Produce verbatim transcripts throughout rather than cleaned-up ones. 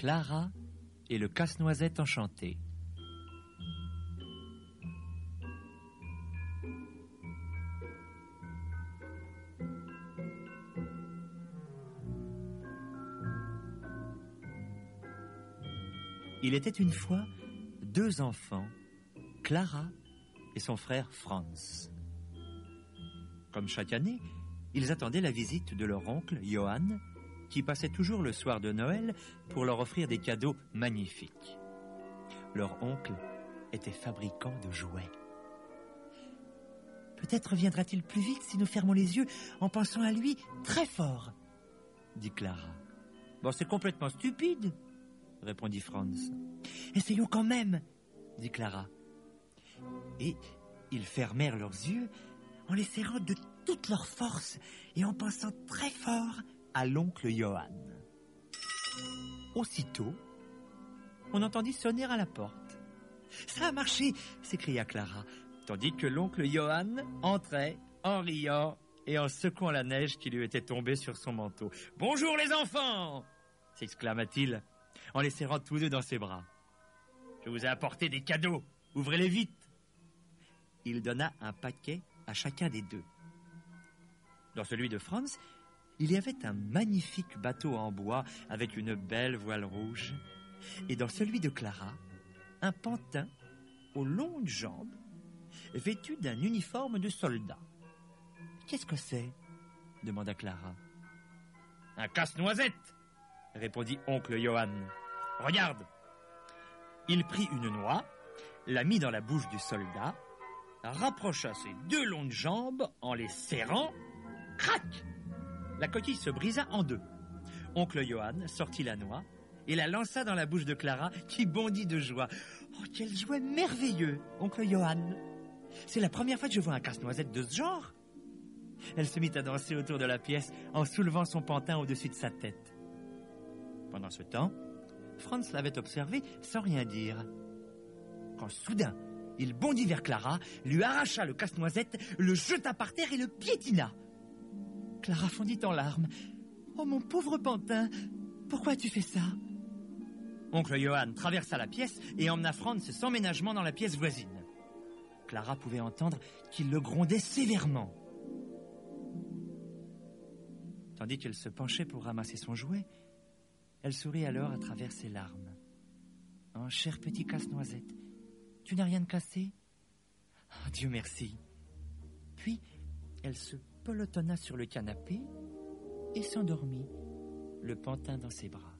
Clara et le casse-noisette enchanté. Il était une fois deux enfants, Clara et son frère Franz. Comme chaque année, ils attendaient la visite de leur oncle Johann, qui passait toujours le soir de Noël pour leur offrir des cadeaux magnifiques. Leur oncle était fabricant de jouets. Peut-être viendra-t-il plus vite si nous fermons les yeux en pensant à lui très fort, dit Clara. Bon, c'est complètement stupide, répondit Franz. Essayons quand même, dit Clara. Et ils fermèrent leurs yeux en les serrant de toute leur force et en pensant très fort à l'oncle Johann. Aussitôt, on entendit sonner à la porte. « Ça a marché !» s'écria Clara, tandis que l'oncle Johann entrait en riant et en secouant la neige qui lui était tombée sur son manteau. « Bonjour les enfants !» s'exclama-t-il en les serrant tous deux dans ses bras. « Je vous ai apporté des cadeaux, ouvrez-les vite !» Il donna un paquet à chacun des deux. Dans celui de Franz, il y avait un magnifique bateau en bois avec une belle voile rouge, et dans celui de Clara, un pantin aux longues jambes, vêtu d'un uniforme de soldat. « Qu'est-ce que c'est ?» demanda Clara. « Un casse-noisette !» répondit oncle Johann. « Regarde !» Il prit une noix, la mit dans la bouche du soldat, rapprocha ses deux longues jambes en les serrant. Crac ! La coquille se brisa en deux. Oncle Johann sortit la noix et la lança dans la bouche de Clara, qui bondit de joie. « Oh, quel jouet merveilleux, oncle Johann ! C'est la première fois que je vois un casse-noisette de ce genre !» Elle se mit à danser autour de la pièce en soulevant son pantin au-dessus de sa tête. Pendant ce temps, Franz l'avait observé sans rien dire. Quand soudain, il bondit vers Clara, lui arracha le casse-noisette, le jeta par terre et le piétina. Clara fondit en larmes. « Oh, mon pauvre pantin, pourquoi as-tu fait ça ?» Oncle Johann traversa la pièce et emmena Franz sans ménagement dans la pièce voisine. Clara pouvait entendre qu'il le grondait sévèrement. Tandis qu'elle se penchait pour ramasser son jouet, elle sourit alors à travers ses larmes. « Oh, cher petit casse-noisette, tu n'as rien de cassé ?»« Oh, Dieu merci !» Puis, elle se pelotonna sur le canapé et s'endormit, le pantin dans ses bras.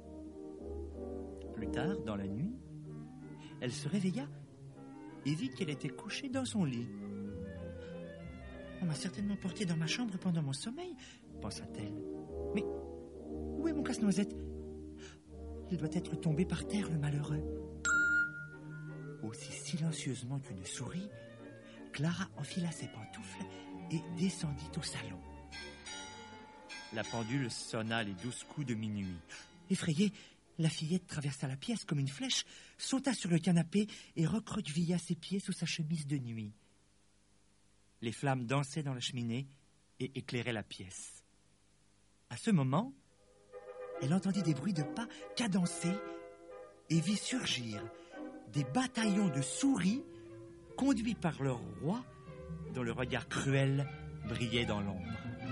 Plus tard, dans la nuit, elle se réveilla et vit qu'elle était couchée dans son lit. « On m'a certainement portée dans ma chambre pendant mon sommeil, » pensa-t-elle. « Mais où est mon casse-noisette ? Il doit être tombé par terre, le malheureux. » Aussi silencieusement qu'une souris, Clara enfila ses pantoufles et descendit au salon. La pendule sonna les douze coups de minuit. Effrayée, la fillette traversa la pièce comme une flèche, sauta sur le canapé et recroquevilla ses pieds sous sa chemise de nuit. Les flammes dansaient dans la cheminée et éclairaient la pièce. À ce moment, elle entendit des bruits de pas cadencés et vit surgir des bataillons de souris conduits par leur roi, dont le regard cruel brillait dans l'ombre.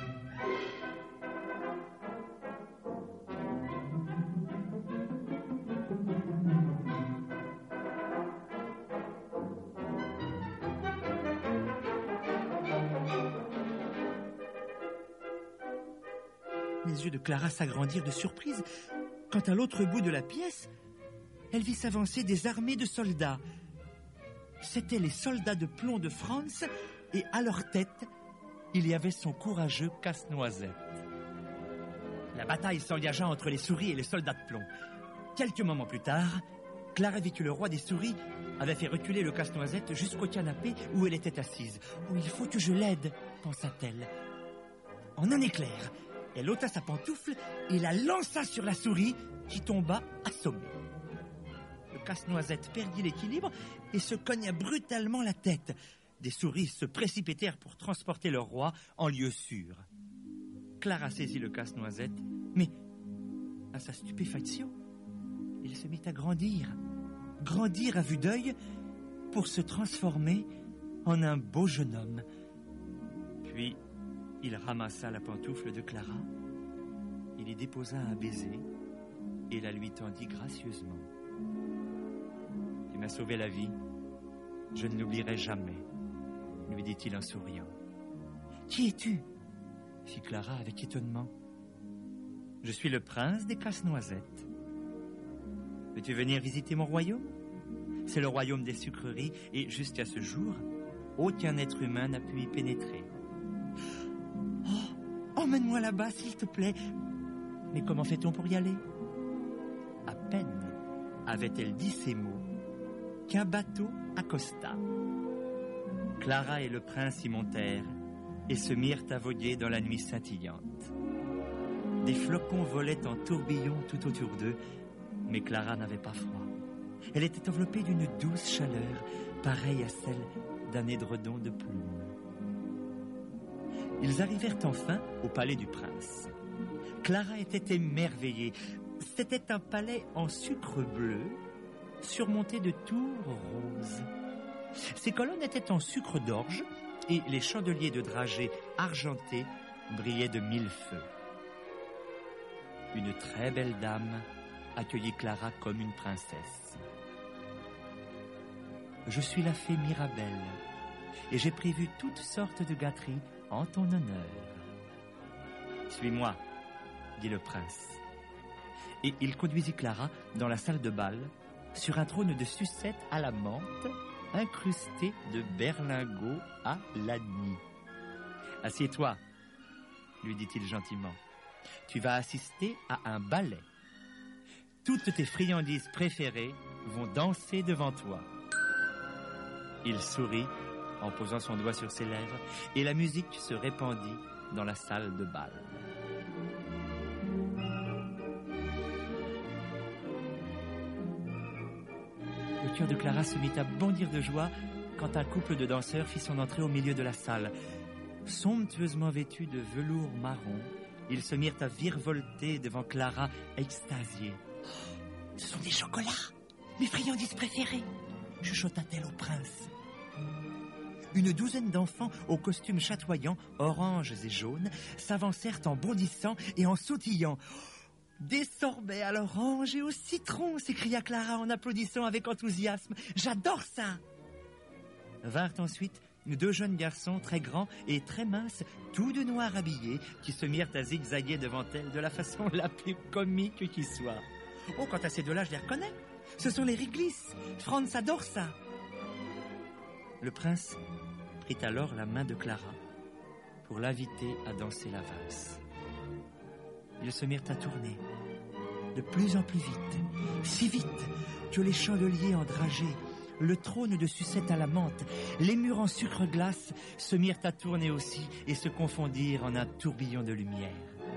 Les yeux de Clara s'agrandirent de surprise quand à l'autre bout de la pièce, elle vit s'avancer des armées de soldats. C'étaient les soldats de plomb de Franz et à leur tête, il y avait son courageux casse-noisette. La bataille s'engagea entre les souris et les soldats de plomb. Quelques moments plus tard, Clara vit que le roi des souris avait fait reculer le casse-noisette jusqu'au canapé où elle était assise. « Oh, il faut que je l'aide » pensa-t-elle. En un éclair, elle ôta sa pantoufle et la lança sur la souris qui tomba assommée. Le casse-noisette perdit l'équilibre et se cogna brutalement la tête. Des souris se précipitèrent pour transporter leur roi en lieu sûr. Clara saisit le casse-noisette, mais, à sa stupéfaction, il se mit à grandir, grandir à vue d'œil pour se transformer en un beau jeune homme. Puis, il ramassa la pantoufle de Clara, il y déposa un baiser et la lui tendit gracieusement. « Tu m'as sauvé la vie, je ne l'oublierai jamais, » lui dit-il en souriant. « Qui es-tu » fit Clara avec étonnement. « Je suis le prince des Casse-Noisettes. Veux-tu venir visiter mon royaume ? C'est le royaume des sucreries et jusqu'à ce jour, aucun être humain n'a pu y pénétrer. Oh, emmène-moi là-bas, s'il te plaît. Mais comment fait-on pour y aller ? » À peine avait-elle dit ces mots qu'un bateau accosta. Clara et le prince y montèrent et se mirent à voguer dans la nuit scintillante. Des flocons volaient en tourbillon tout autour d'eux, mais Clara n'avait pas froid. Elle était enveloppée d'une douce chaleur, pareille à celle d'un édredon de plumes. Ils arrivèrent enfin au palais du prince. Clara était émerveillée. C'était un palais en sucre bleu, surmonté de tours roses. Ses colonnes étaient en sucre d'orge et les chandeliers de dragées argentés brillaient de mille feux. Une très belle dame accueillit Clara comme une princesse. « Je suis la fée Mirabelle et j'ai prévu toutes sortes de gâteries en ton honneur. »« Suis-moi, » dit le prince. Et il conduisit Clara dans la salle de bal, sur un trône de sucette à la menthe, incrusté de berlingots à l'agneau. « Assieds-toi, » lui dit-il gentiment. « Tu vas assister à un ballet. Toutes tes friandises préférées vont danser devant toi. » Il sourit en posant son doigt sur ses lèvres et la musique se répandit dans la salle de bal. Le cœur de Clara se mit à bondir de joie quand un couple de danseurs fit son entrée au milieu de la salle. Somptueusement vêtus de velours marron, ils se mirent à virevolter devant Clara, extasiée. Oh, « Ce sont des chocolats, mes friandises préférées !» chuchota-t-elle au prince. Une douzaine d'enfants aux costumes chatoyants, oranges et jaunes, s'avancèrent en bondissant et en sautillant. « Des sorbets à l'orange et au citron !» s'écria Clara en applaudissant avec enthousiasme. « J'adore ça !» Vinrent ensuite deux jeunes garçons très grands et très minces, tous de noir habillés, qui se mirent à zigzaguer devant elle de la façon la plus comique qui soit. « Oh, quant à ces deux-là, je les reconnais. Ce sont les Wrigley's. Franz adore ça. » Le prince prit alors la main de Clara pour l'inviter à danser la valse. Ils se mirent à tourner, de plus en plus vite, si vite que les chandeliers en dragées, le trône de sucette à la menthe, les murs en sucre glace se mirent à tourner aussi et se confondirent en un tourbillon de lumière.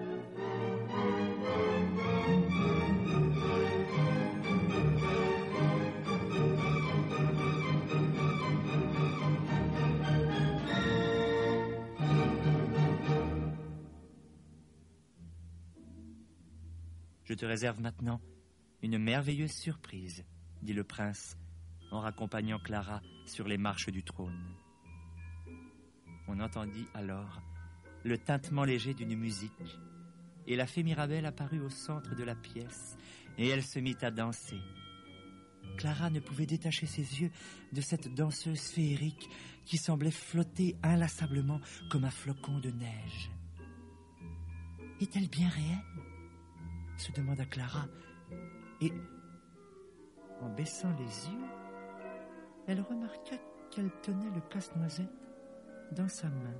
Je te réserve maintenant une merveilleuse surprise, dit le prince, en raccompagnant Clara sur les marches du trône. On entendit alors le tintement léger d'une musique, et la fée Mirabelle apparut au centre de la pièce, et elle se mit à danser. Clara ne pouvait détacher ses yeux de cette danseuse féerique qui semblait flotter inlassablement comme un flocon de neige. « Est-elle bien réelle ?» se demanda Clara, et, en baissant les yeux, elle remarqua qu'elle tenait le casse-noisette dans sa main.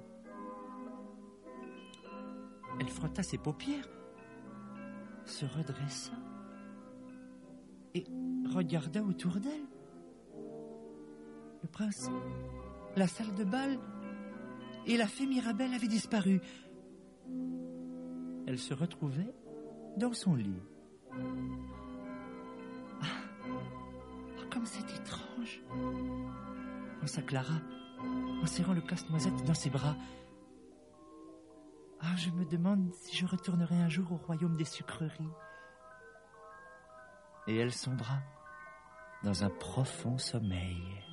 Elle frotta ses paupières, se redressa et regarda autour d'elle. Le prince, la salle de bal et la fée Mirabelle avaient disparu. Elle se retrouvait dans son lit. Ah, oh, comme c'est étrange, pensa Clara en serrant le casse-noisette dans ses bras. Ah, je me demande si je retournerai un jour au royaume des sucreries. et elle sombra dans un profond sommeil.